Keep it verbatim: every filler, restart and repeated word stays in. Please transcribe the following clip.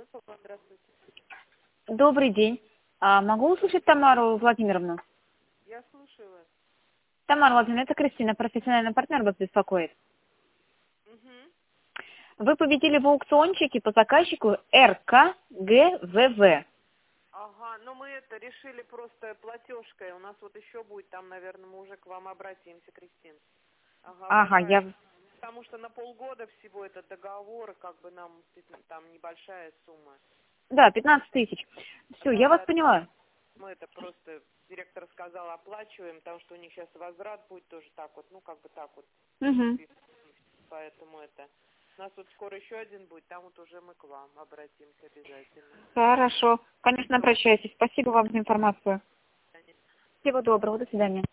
Салон, здравствуйте. Добрый день. А, могу услышать Тамару Владимировну? Я слушаю вас. Тамара Владимировна, это Кристина, профессиональный партнер вас беспокоит. Угу. Вы победили в аукциончике по заказчику эр ка гэ вэ вэ. Ага, но мы это решили просто платежкой. У нас вот еще будет, там, наверное, мы уже к вам обратимся, Кристин. Ага, Ага, большая. я... Потому что на полгода всего этот договор, и как бы нам там небольшая сумма. Да, пятнадцать тысяч. Все, Да, я вас да, поняла. мы это просто, директор сказал, оплачиваем, потому что у них сейчас возврат будет тоже так вот, ну, как бы так вот. Угу. Поэтому это... У нас вот скоро еще один будет, там вот уже мы к вам обратимся обязательно. Хорошо. Конечно, обращайтесь. Спасибо вам за информацию. Конечно. Всего доброго. До свидания.